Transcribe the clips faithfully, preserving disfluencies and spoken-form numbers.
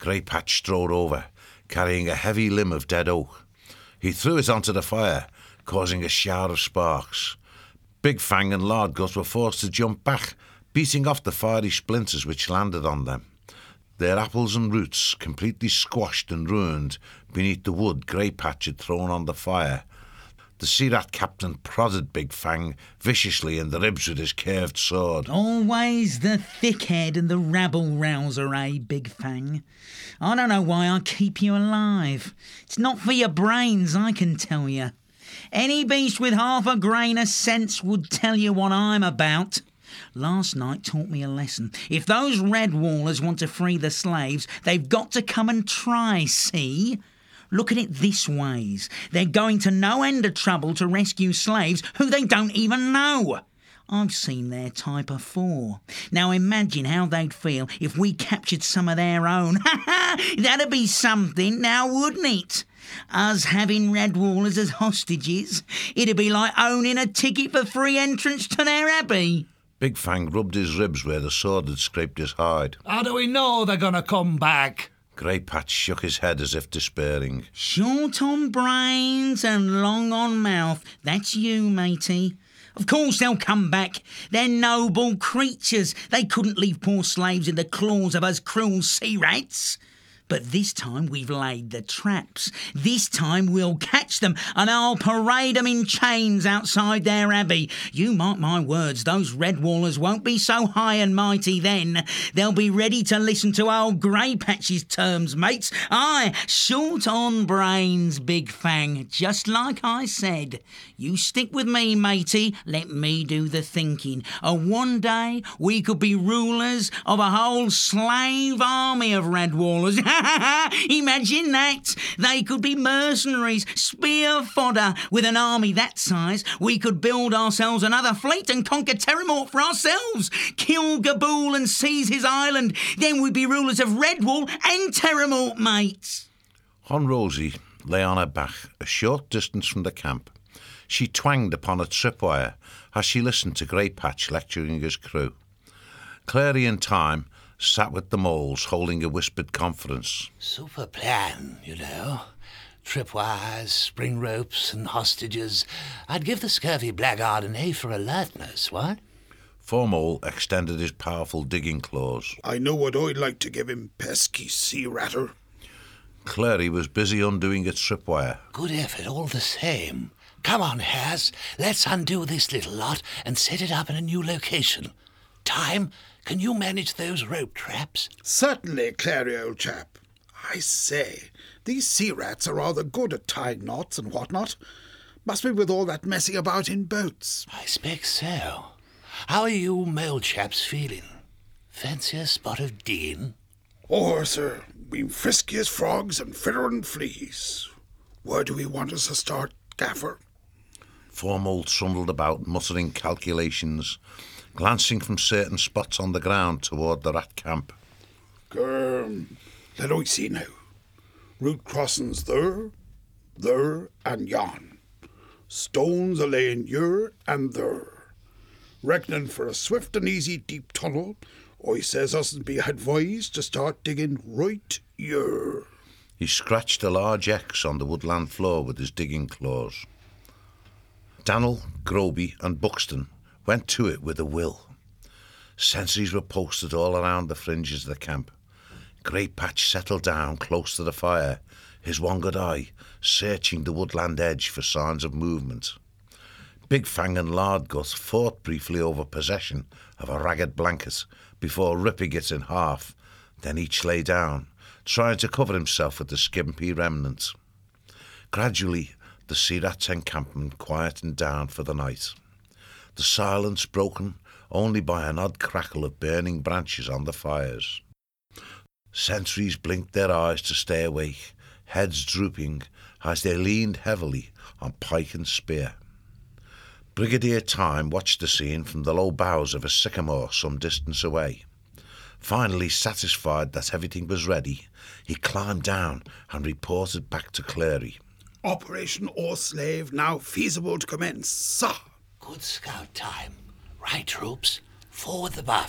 Grey Patch strode over, carrying a heavy limb of dead oak. He threw it onto the fire, causing a shower of sparks. Big Fang and Lard Gut were forced to jump back, beating off the fiery splinters which landed on them. Their apples and roots completely squashed and ruined beneath the wood Grey Patch had thrown on the fire. The Sea Rat captain prodded Big Fang viciously in the ribs with his curved sword. Always the thickhead and the rabble-rouser, eh, Big Fang? I don't know why I keep you alive. It's not for your brains, I can tell you. Any beast with half a grain of sense would tell you what I'm about. Last night taught me a lesson. If those red wallers want to free the slaves, they've got to come and try, see? Look at it this ways. They're going to no end of trouble to rescue slaves who they don't even know. I've seen their type afore. Now imagine how they'd feel if we captured some of their own. Ha ha! That'd be something now, wouldn't it? Us having red wallers as hostages, it'd be like owning a ticket for free entrance to their abbey. Big Fang rubbed his ribs where the sword had scraped his hide. How do we know they're going to come back? Grey Patch shook his head as if despairing. Short on brains and long on mouth. That's you, matey. Of course they'll come back. They're noble creatures. They couldn't leave poor slaves in the claws of us cruel sea rats. But this time we've laid the traps. This time we'll catch them and I'll parade them in chains outside their abbey. You mark my words, those red wallers won't be so high and mighty then. They'll be ready to listen to old Grey Patch's terms, mates. Aye, short on brains, Big Fang, just like I said. You stick with me, matey. Let me do the thinking. And one day we could be rulers of a whole slave army of red wallers. Imagine that. They could be mercenaries, spear fodder. With an army that size, we could build ourselves another fleet and conquer Terramort for ourselves. Kill Gabool and seize his island. Then we'd be rulers of Redwall and Terramort, mates. Honrosie lay on her back, a short distance from the camp. She twanged upon a tripwire as she listened to Grey Patch lecturing his crew. Clary and Time sat with the moles holding a whispered conference. Super plan, you know. Tripwires, spring ropes and hostages. I'd give the scurvy blackguard an A for alertness, what? Formole extended his powerful digging claws. I know what I'd like to give him, pesky sea ratter. Clary was busy undoing a tripwire. Good effort all the same. Come on, Haz. Let's undo this little lot and set it up in a new location. Time, can you manage those rope traps? Certainly, Clary, old chap. I say, these sea rats are rather good at tying knots and whatnot. Must be with all that messing about in boats. I expect so. How are you mole chaps feeling? Fancy a spot of Dean? Oh, sir, we've frisky as frogs and fitter than fleas. Where do we want us to start, Gaffer? Formole trundled about, muttering calculations, glancing from certain spots on the ground toward the rat camp. Um, let I see now. Route crossings there, there, and yon. Stones a laying here and there. Reckoning for a swift and easy deep tunnel, I says us'd be advised to start digging right here. He scratched a large X on the woodland floor with his digging claws. Dannel, Groby and Buxton went to it with a will. Sentries were posted all around the fringes of the camp. Grey Patch settled down close to the fire, his one good eye searching the woodland edge for signs of movement. Big Fang and Lard Gut fought briefly over possession of a ragged blanket before ripping it in half. Then each lay down, trying to cover himself with the skimpy remnant. Gradually, the Sea Rat's encampment quietened down for the night. The silence broken only by an odd crackle of burning branches on the fires. Sentries blinked their eyes to stay awake, heads drooping as they leaned heavily on pike and spear. Brigadier Time watched the scene from the low boughs of a sycamore some distance away. Finally satisfied that everything was ready, he climbed down and reported back to Clary. Operation Or Slave now feasible to commence, sir. Good scout, Time. Right, troops. Forward the buffs.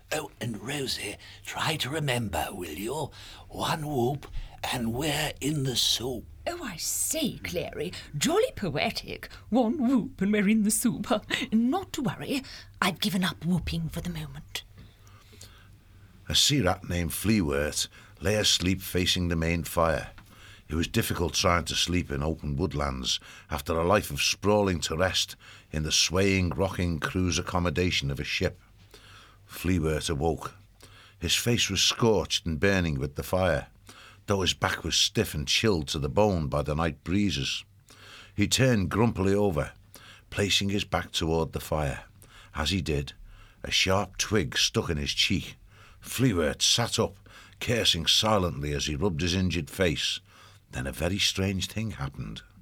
Oh, and Rosie, try to remember, will you? One whoop and we're in the soup. Oh, I say, Clary, jolly poetic. One whoop and we're in the soup. Not to worry. I've given up whooping for the moment. A sea rat named Fleawort lay asleep facing the main fire. It was difficult trying to sleep in open woodlands after a life of sprawling to rest in the swaying, rocking crew's accommodation of a ship. Fleawort awoke. His face was scorched and burning with the fire, though his back was stiff and chilled to the bone by the night breezes. He turned grumpily over, placing his back toward the fire. As he did, a sharp twig stuck in his cheek. Fleawort sat up, cursing silently as he rubbed his injured face. Then a very strange thing happened.